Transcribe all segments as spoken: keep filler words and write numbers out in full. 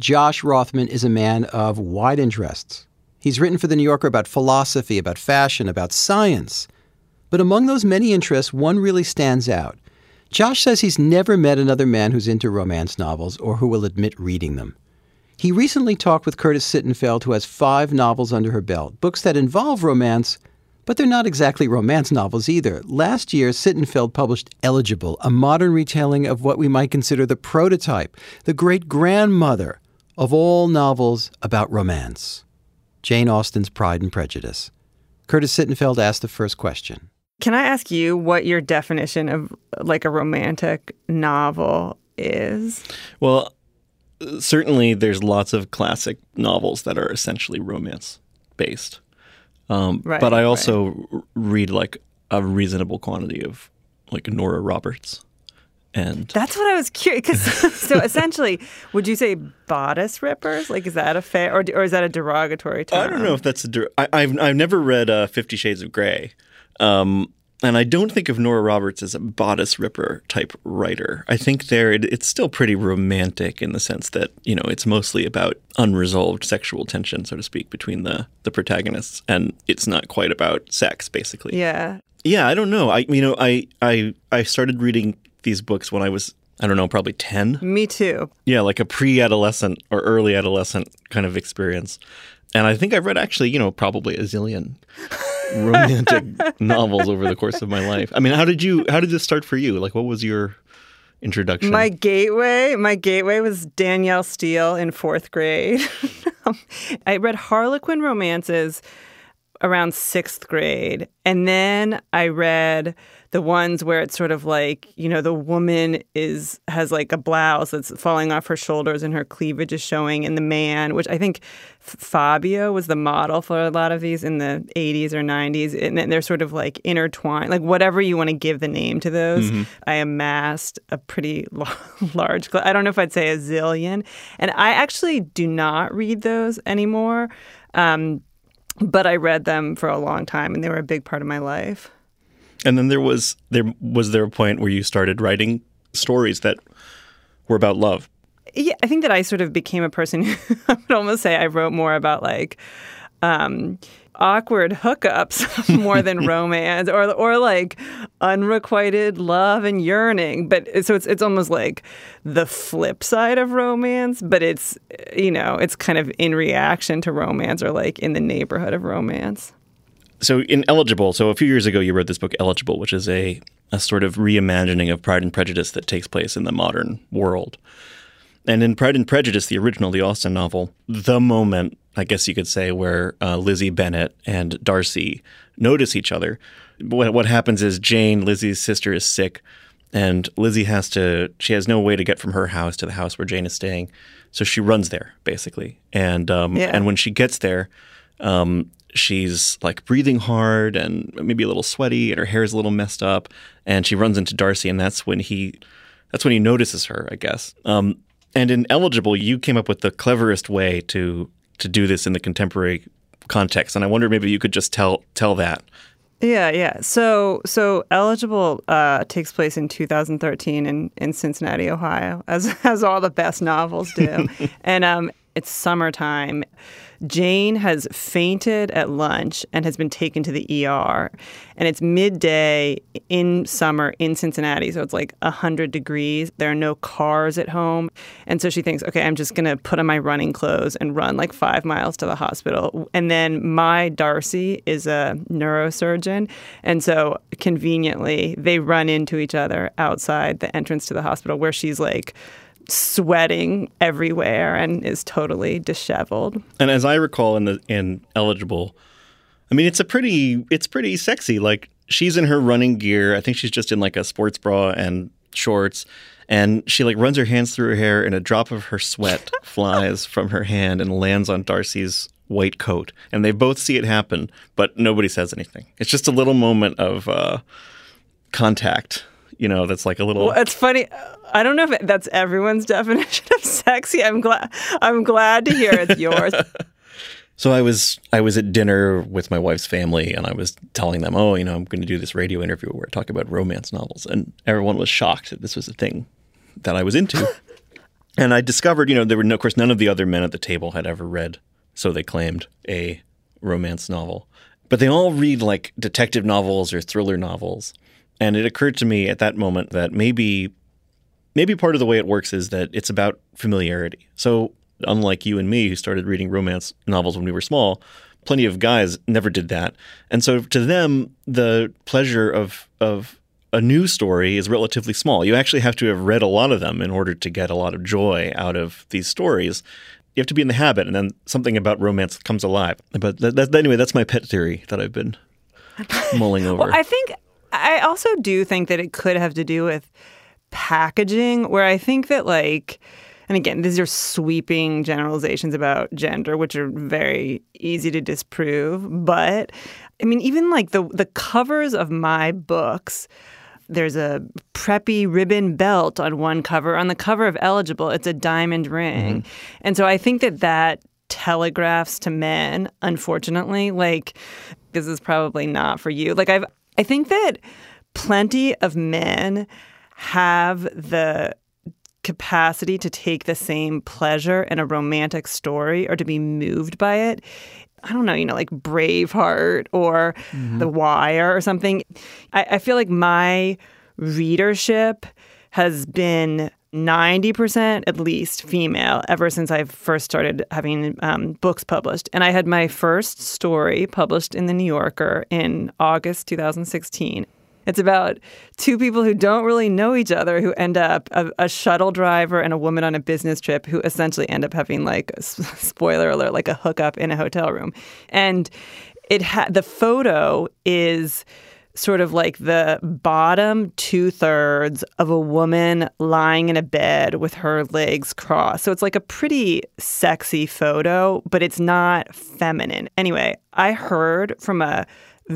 Josh Rothman is a man of wide interests. He's written for The New Yorker about philosophy, about fashion, about science. But among those many interests, one really stands out. Josh says he's never met another man who's into romance novels or who will admit reading them. He recently talked with Curtis Sittenfeld, who has five novels under her belt, books that involve romance, but they're not exactly romance novels either. Last year, Sittenfeld published Eligible, a modern retelling of what we might consider the prototype, the great-grandmother of all novels about romance, Jane Austen's Pride and Prejudice. Curtis Sittenfeld asked the first question. Can I ask you what your definition of like a romantic novel is? Well, certainly there's lots of classic novels that are essentially romance-based. Um, right, but I also right. read like a reasonable quantity of like Nora Roberts. And that's what I was curious. Cause, so essentially, would you say bodice rippers? Like, is that a fair, or, or is that a derogatory term? I don't know if that's a, der- I, I've, I've never read uh, Fifty Shades of Grey. Um, and I don't think of Nora Roberts as a bodice ripper type writer. I think there it, it's still pretty romantic in the sense that, you know, it's mostly about unresolved sexual tension, so to speak, between the, the protagonists. And it's not quite about sex, basically. Yeah. Yeah, I don't know. I you know, I I I started reading these books when I was, I don't know, probably ten. Me too. Yeah, like a pre-adolescent or early adolescent kind of experience. And I think I've read actually, you know, probably a zillion romantic novels over the course of my life. I mean, how did you, how did this start for you? Like, what was your introduction? My gateway, my gateway was Danielle Steele in fourth grade. I read Harlequin romances around sixth grade. And then I read the ones where it's sort of like, you know, the woman is has like a blouse that's falling off her shoulders and her cleavage is showing, and the man, which I think Fabio was the model for a lot of these in the eighties or nineties, and they're sort of like intertwined, like whatever you want to give the name to those. Mm-hmm. I amassed a pretty large, I don't know if I'd say a zillion, and I actually do not read those anymore, um, but I read them for a long time, and they were a big part of my life. And then there was there was there a point where you started writing stories that were about love? Yeah, I think that I sort of became a person who I would almost say I wrote more about like um, awkward hookups more than romance, or or like unrequited love and yearning. But so it's it's almost like the flip side of romance, but it's, you know, it's kind of in reaction to romance, or like in the neighborhood of romance. So in Eligible, so a few years ago you wrote this book Eligible, which is a, a sort of reimagining of Pride and Prejudice that takes place in the modern world. And in Pride and Prejudice, the original, the Austen novel, the moment, I guess you could say, where uh, Lizzie Bennet and Darcy notice each other, what, what happens is Jane, Lizzie's sister, is sick, and Lizzie has to, she has no way to get from her house to the house where Jane is staying. So she runs there, basically. And um, yeah. and when she gets there, um, she's like breathing hard and maybe a little sweaty, and her hair is a little messed up, and she runs into Darcy, and that's when he that's when he notices her, I guess. Um, and in Eligible, you came up with the cleverest way to to do this in the contemporary context, and I wonder maybe you could just tell tell that. Yeah, yeah. So so Eligible uh, takes place in two thousand thirteen in, in Cincinnati, Ohio, as as all the best novels do. And um, it's summertime. Jane has fainted at lunch and has been taken to the E R. And it's midday in summer in Cincinnati, so it's like one hundred degrees. There are no cars at home. And so she thinks, okay, I'm just going to put on my running clothes and run like five miles to the hospital. And then my Darcy is a neurosurgeon. And so conveniently, they run into each other outside the entrance to the hospital, where she's like sweating everywhere and is totally disheveled. And as I recall in the in Eligible, I mean, it's a pretty it's pretty sexy. Like, she's in her running gear. I think she's just in like a sports bra and shorts, and she like runs her hands through her hair, and a drop of her sweat flies from her hand and lands on Darcy's white coat. And they both see it happen, but nobody says anything. It's just a little moment of uh, contact. You know, that's like a little. Well, it's funny. I don't know if that's everyone's definition of sexy. I'm glad. I'm glad to hear it's yours. So I was I was at dinner with my wife's family, and I was telling them, oh, you know, I'm going to do this radio interview where I talk about romance novels, and everyone was shocked that this was a thing that I was into. And I discovered, you know, there were, no, of course, none of the other men at the table had ever read, so they claimed, a romance novel. But they all read like detective novels or thriller novels. And it occurred to me at that moment that maybe maybe part of the way it works is that it's about familiarity. So unlike you and me, who started reading romance novels when we were small, plenty of guys never did that. And so to them, the pleasure of of a new story is relatively small. You actually have to have read a lot of them in order to get a lot of joy out of these stories. You have to be in the habit, and then something about romance comes alive. But that, that, anyway, that's my pet theory that I've been mulling over. Well, I think I also do think that it could have to do with packaging, where I think that, like, and again, these are sweeping generalizations about gender, which are very easy to disprove. But I mean, even like the the covers of my books, there's a preppy ribbon belt on one cover. On the cover of Eligible, it's a diamond ring. Mm-hmm. And so I think that that telegraphs to men, unfortunately, like, this is probably not for you. Like, I've, I think that plenty of men have the capacity to take the same pleasure in a romantic story or to be moved by it. I don't know, you know, like Braveheart or mm-hmm. The Wire or something. I, I feel like my readership has been ninety percent at least female ever since I first started having um, books published. And I had my first story published in The New Yorker in August two thousand sixteen. It's about two people who don't really know each other who end up a, a shuttle driver and a woman on a business trip who essentially end up having, like, spoiler alert, like a hookup in a hotel room. And it ha- the photo is sort of like the bottom two thirds of a woman lying in a bed with her legs crossed. So it's like a pretty sexy photo, but it's not feminine. Anyway, I heard from a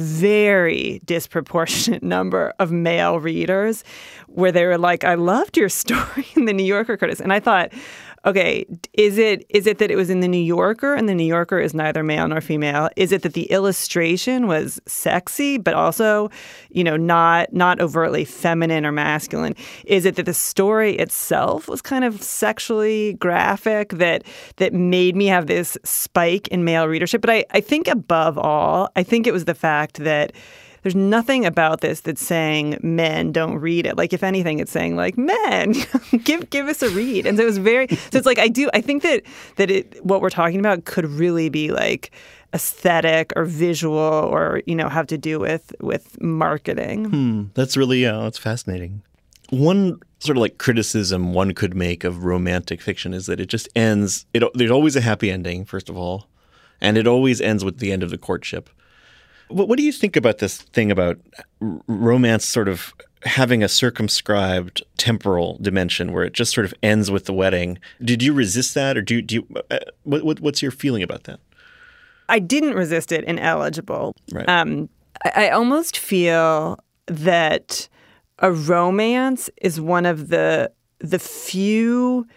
very disproportionate number of male readers where they were like, I loved your story in The New Yorker, Curtis. And I thought, okay, is it is it that it was in The New Yorker and The New Yorker is neither male nor female? Is it that the illustration was sexy, but also, you know, not not overtly feminine or masculine? Is it that the story itself was kind of sexually graphic that that made me have this spike in male readership? But I, I think above all, I think it was the fact that there's nothing about this that's saying men don't read it. Like, if anything, it's saying, like, men, give give us a read. And so it was very, so it's like, I do, I think that that it, what we're talking about could really be like aesthetic or visual or, you know, have to do with, with marketing. Hmm. That's really, yeah, that's fascinating. One sort of like criticism one could make of romantic fiction is that it just ends, it, there's always a happy ending, first of all, and it always ends with the end of the courtship. What, what do you think about this thing about r- romance sort of having a circumscribed temporal dimension where it just sort of ends with the wedding? Did you resist that, or do you, do you uh, what, what, what's your feeling about that? I didn't resist it in Eligible. Right. Um, I, I almost feel that a romance is one of the the few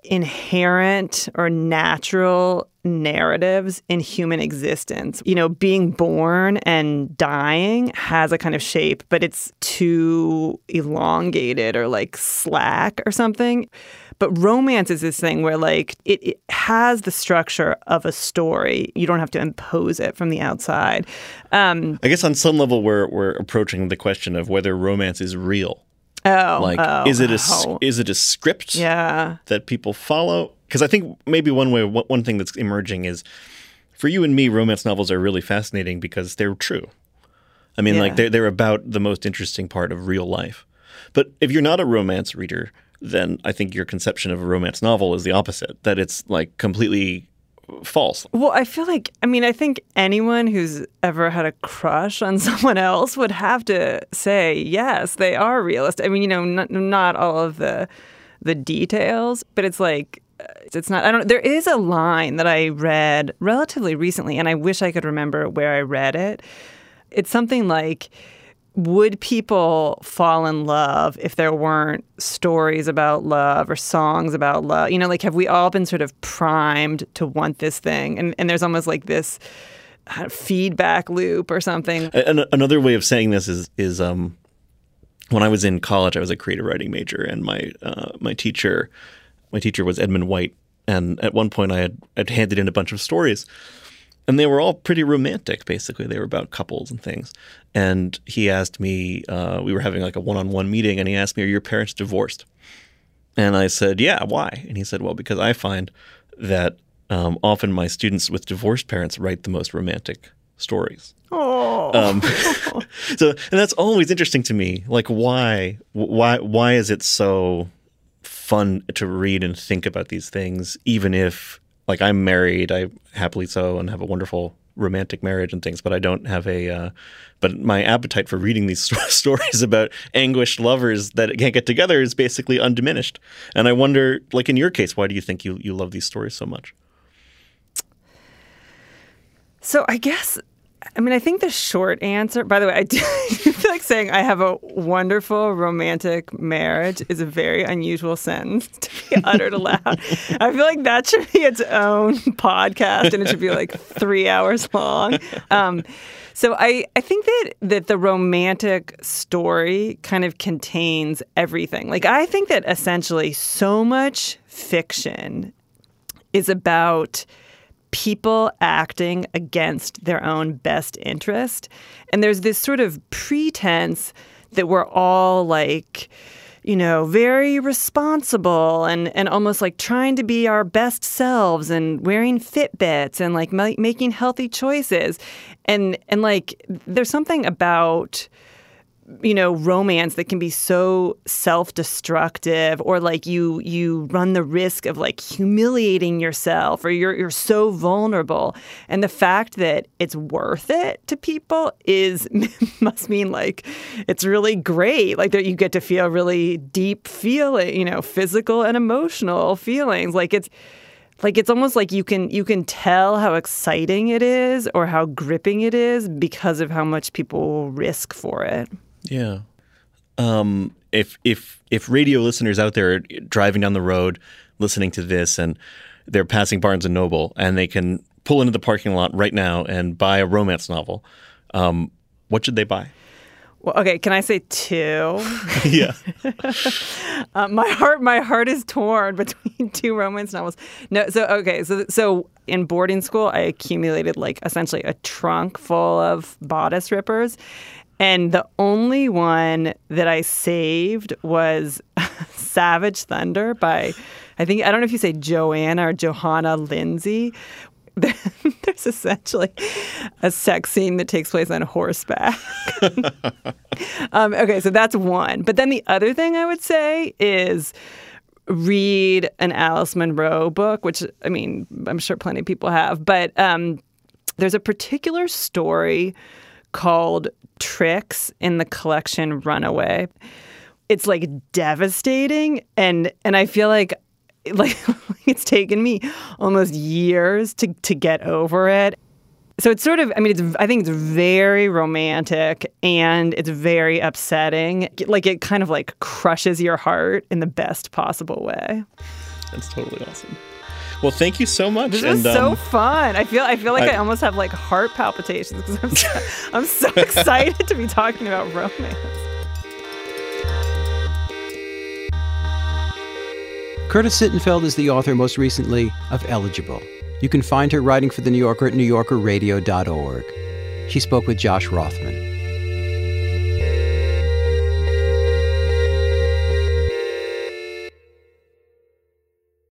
inherent or natural narratives in human existence. You know, being born and dying has a kind of shape, but it's too elongated or like slack or something. But romance is this thing where, like, it, it has the structure of a story. You don't have to impose it from the outside. Um, I guess on some level we're we're approaching the question of whether romance is real. Oh, like, oh, is it a oh. is it a script yeah. that people follow? Because I think maybe one way, one thing that's emerging is, for you and me, romance novels are really fascinating because they're true. I mean, yeah. like they're they're about the most interesting part of real life. But if you're not a romance reader, then I think your conception of a romance novel is the opposite, that it's like completely false. Well, I feel like, I mean, I think anyone who's ever had a crush on someone else would have to say, yes, they are realistic. I mean, you know, not, not all of the the details, but it's like, it's not, I don't know. There is a line that I read relatively recently, and I wish I could remember where I read it. It's something like, would people fall in love if there weren't stories about love or songs about love? You know, like, have we all been sort of primed to want this thing? And and there's almost like this feedback loop or something. An- another way of saying this is is um, when I was in college, I was a creative writing major, and my uh, my teacher my teacher was Edmund White, and at one point I had, had handed in a bunch of stories, and they were all pretty romantic, basically. They were about couples and things. And he asked me, uh, we were having like a one-on-one meeting, and he asked me, are your parents divorced? And I said, yeah, why? And he said, well, because I find that um, often my students with divorced parents write the most romantic stories. Oh. Um, so, and that's always interesting to me. Like, why, why, why is it so fun to read and think about these things, even if, like, I'm married, I happily so, and have a wonderful romantic marriage and things, but I don't have a, uh, but my appetite for reading these st- stories about anguished lovers that can't get together is basically undiminished. And I wonder, like in your case, why do you think you, you love these stories so much? So I guess, I mean, I think the short answer, by the way, I do feel like saying I have a wonderful romantic marriage is a very unusual sentence to be uttered aloud. I feel like that should be its own podcast, and it should be like three hours long. Um, so I, I think that, that the romantic story kind of contains everything. Like, I think that essentially so much fiction is about people acting against their own best interest. And there's this sort of pretense that we're all like, you know, very responsible and, and almost like trying to be our best selves and wearing Fitbits and like ma- making healthy choices. And, and like, there's something about, you know, romance that can be so self-destructive, or like you you run the risk of like humiliating yourself, or you're you're so vulnerable. And the fact that it's worth it to people is must mean like it's really great. Like that you get to feel really deep feeling, you know, physical and emotional feelings. Like it's Like it's almost like you can you can tell how exciting it is or how gripping it is because of how much people will risk for it. Yeah. Um, if if if radio listeners out there are driving down the road listening to this and they're passing Barnes and Noble and they can pull into the parking lot right now and buy a romance novel, um, what should they buy? Well, okay, can I say two? Yeah. uh, my heart, my heart is torn between two romance novels. No, so okay, so so in boarding school, I accumulated like essentially a trunk full of bodice rippers, and the only one that I saved was Savage Thunder by, I think I don't know if you say Joanna or Johanna Lindsay. There's essentially a sex scene that takes place on horseback. um, okay, so that's one. But then the other thing I would say is read an Alice Munro book, which, I mean, I'm sure plenty of people have. But um, there's a particular story called Tricks in the collection Runaway. It's like devastating. And, and I feel like Like it's taken me almost years to, to get over it. So it's sort of, I mean, it's, I think it's very romantic and it's very upsetting. Like it kind of like crushes your heart in the best possible way. That's totally awesome. Well, thank you so much. This and, is so um, fun. I feel I feel like I, I almost have like heart palpitations because I'm so, I'm so excited to be talking about romance. Curtis Sittenfeld is the author most recently of Eligible. You can find her writing for The New Yorker at new yorker radio dot org. She spoke with Josh Rothman.